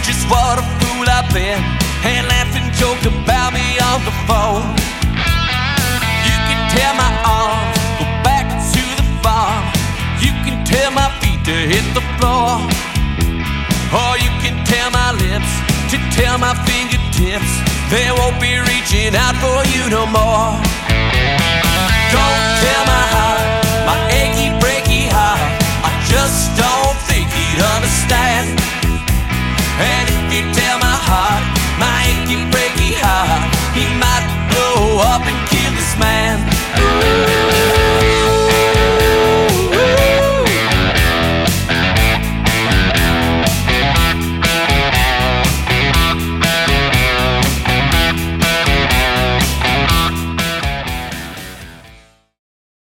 just what a fool I've been, and laugh and joke about me on the phone. You can tell my arms go back to the farm. You can tell my feet to hit the floor. Or you can tell my lips to tell my fingertips they won't be reaching out for you no more. Don't tell my